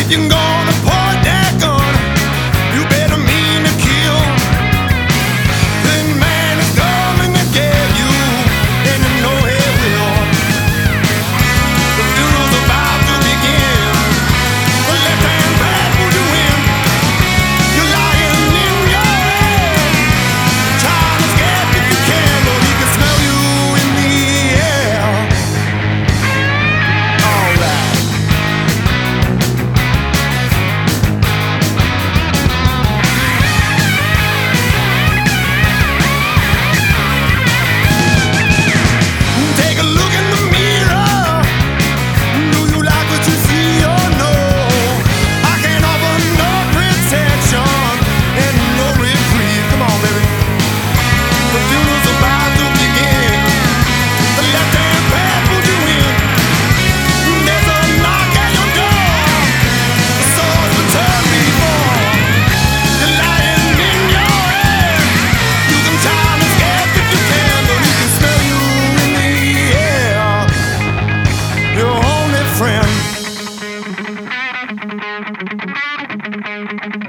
you're gonna point that gun, you better mean to kill. The man is coming to get you, and you know he will. The funeral's about to begin. The left-hand path will you win. You're lying in your head, trying to escape if you can, but he can smell you in the air. All right. Take a look in the mirror. Do you like what you see or no? I can't offer no protection and no reprieve. Come on, baby. The funeral's about to begin. The left-hand path pulled you in. There's a knock at your door. The swords will turn before. You're lying in your head. You can try and escape if you can, but he can smell you in the air. Your only friend.